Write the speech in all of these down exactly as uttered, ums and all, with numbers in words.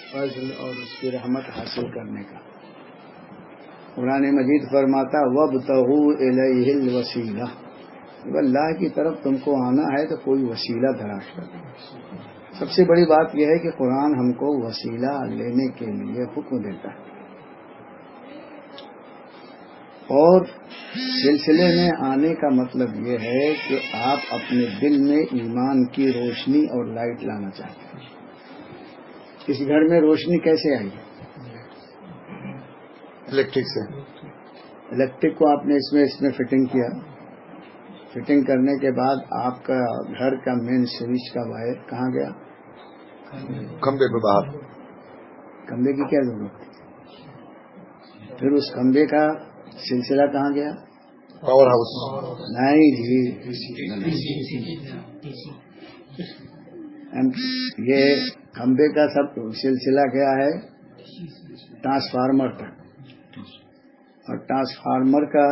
فضل اور اس کی رحمت حاصل کرنے کا۔ قرآن مجید فرماتا وابتغوا الیہ الوسیلہ، جب اللہ کی طرف تم کو آنا ہے تو کوئی وسیلہ تلاش کرو۔ سب سے بڑی بات یہ ہے کہ قرآن ہم کو وسیلہ لینے کے لیے حکم دیتا ہے، اور سلسلے میں آنے کا مطلب یہ ہے کہ آپ اپنے دل میں ایمان کی روشنی اور لائٹ لانا چاہتے ہیں۔ اس گھر میں روشنی کیسے آئی؟ الیکٹرک سے۔ الیکٹرک کو آپ نے اس میں اس میں فٹنگ کیا، فٹنگ کرنے کے بعد آپ کا گھر کا مین سوئچ کا وائر کہاں گیا؟ کھمبے پہ باہر۔ کھمبے کی کیا ضرورت تھی؟ پھر اس کھمبے کا سلسلہ کہاں گیا؟ Power house. نہیں جی، یہ کھمبے کا سب سلسلہ کیا ہے؟ ٹرانسفارمر تک، اور ٹرانسفارمر کا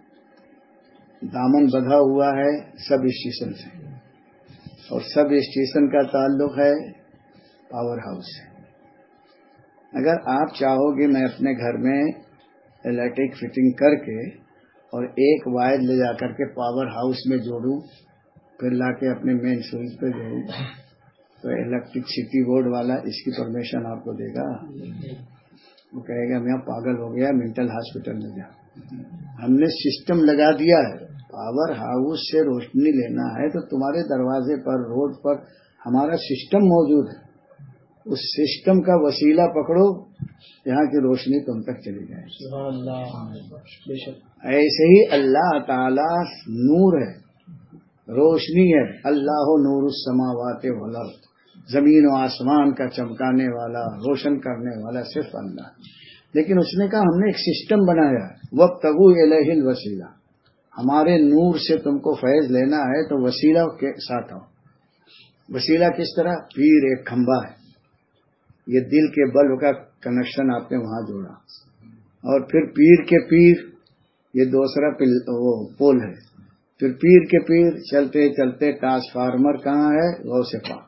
دامن بندھا ہوا ہے سب اسٹیشن سے، اور سب اسٹیشن کا تعلق ہے پاور ہاؤس سے۔ اگر آپ چاہو گے میں اپنے گھر میں الیکٹرک فٹنگ کر کے اور ایک وائر لے جا کر کے پاور ہاؤس میں جوڑوں، پھر لا کے اپنے مین سوئچ پہ جوڑوں، تو الیکٹرکسٹی بورڈ والا اس کی پرمیشن آپ کو دے گا؟ وہ کہے گا میں پاگل ہو گیا، مینٹل ہاسپٹل میں جا۔ ہم نے سسٹم لگا دیا ہے، پاور ہاؤس سے روشنی لینا ہے تو تمہارے دروازے پر، روڈ پر ہمارا سسٹم موجود ہے، اس سسٹم کا وسیلہ پکڑو، یہاں کی روشنی تم تک چلی جائے۔ ایسے ہی اللہ تعالی نور ہے، روشنی ہے۔ اللہ نور السماوات والارض، زمین و آسمان کا چمکانے والا، روشن کرنے والا صرف اللہ۔ لیکن اس نے کہا ہم نے ایک سسٹم بنایا، وابتغوا الیہ الوسیلہ، ہمارے نور سے تم کو فیض لینا ہے تو وسیلہ کے ساتھ آؤ۔ وسیلہ کس طرح؟ پیر ایک کھمبا ہے، یہ دل کے بلب کا کنیکشن آپ نے وہاں جوڑا، اور پھر پیر کے پیر یہ دوسرا وہ پول ہے، پھر پیر کے پیر چلتے چلتے ٹرانسفارمر کہاں ہے؟ غوث پاک،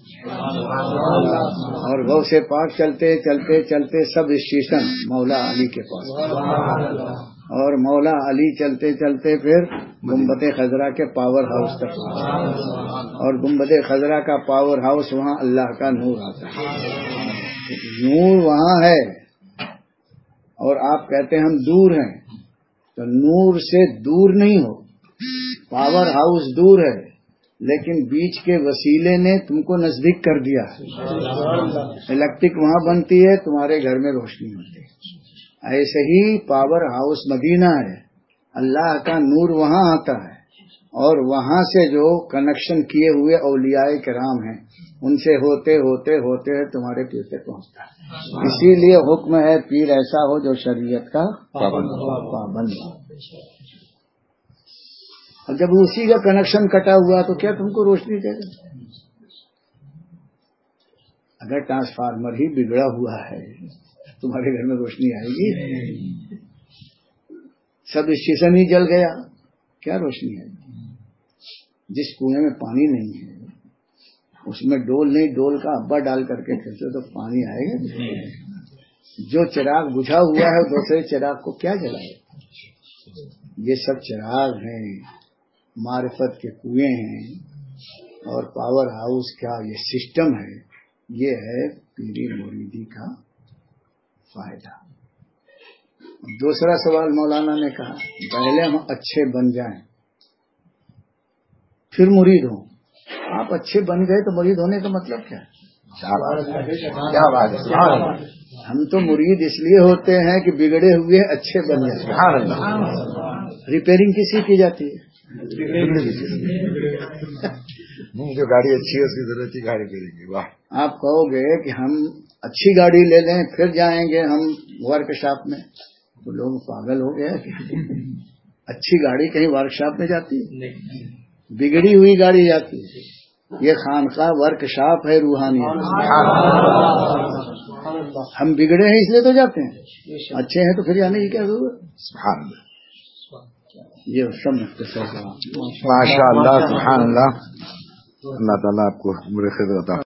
اور غوث پاک چلتے چلتے چلتے سب اسٹیشن مولا علی کے پاس، اور مولا علی چلتے چلتے پھر گنبد خضرا کے پاور ہاؤس تک، اور گنبد خضرا کا پاور ہاؤس وہاں اللہ کا نور آتا ہے۔ نور وہاں ہے، اور آپ کہتے ہیں ہم دور ہیں، تو نور سے دور نہیں ہو، پاور ہاؤس دور ہے لیکن بیچ کے وسیلے نے تم کو نزدیک کر دیا۔ الیکٹرک وہاں بنتی ہے، تمہارے گھر میں روشنی ہوتی ہے۔ ایسے ہی پاور ہاؤس مدینہ ہے، اللہ کا نور وہاں آتا ہے، اور وہاں سے جو کنیکشن کیے ہوئے اولیاء کرام ہیں ان سے ہوتے ہوتے ہوتے تمہارے پیر سے پہنچتا ہے۔ اسی لیے حکم ہے پیر ایسا ہو جو شریعت کا پابند ہو۔ اور جب اسی کا کنیکشن کٹا ہوا تو کیا تم کو روشنی دے گا؟ اگر ٹرانسفارمر ہی بگڑا ہوا ہے تمہارے گھر میں روشنی آئے گی؟ سب اسٹیشن ہی جل گیا، کیا روشنی ہے؟ جس کنویں میں پانی نہیں ہے اس میں ڈول نہیں، ڈول کا ابا ڈال کر کے کھینچو تو پانی آئے گا؟ جو چراغ بجھا ہوا ہے دوسرے چراغ کو کیا جلائے؟ یہ سب چراغ ہیں، معرفت کے کنویں ہیں، اور پاور ہاؤس کا یہ سسٹم ہے، یہ ہے پیری مریدی کا فائدہ۔ دوسرا سوال مولانا نے کہا پہلے ہم اچھے بن جائیں پھر مرید ہوں۔ آپ اچھے بن گئے تو مرید ہونے کا مطلب کیا ہے؟ ہم تو مرید اس لیے ہوتے ہیں کہ بگڑے ہوئے اچھے بن جائیں۔ ریپیئرنگ کسی کی جاتی ہے؟ جو گاڑی اچھی ہے اس کی ضرورت ہی گاڑی کریں گے۔ واہ، آپ کہو گے کہ ہم اچھی گاڑی لے لیں پھر جائیں گے ہم ورک شاپ میں، تو لوگ پاگل ہو گئے کہ اچھی گاڑی کہیں ورک شاپ میں جاتی ہے؟ بگڑی ہوئی گاڑی جاتی ہے۔ یہ خانقاہ ورک شاپ ہے روحانی۔ ہم بگڑے ہیں اس لیے تو جاتے ہیں، اچھے ہیں تو پھر جانے کی کیا ضرورت؟ سبحان اللہ، یہ سب مختصر ماشاء اللہ، سبحان اللہ۔ اللہ تعالیٰ آپ کو عمر خیر عطا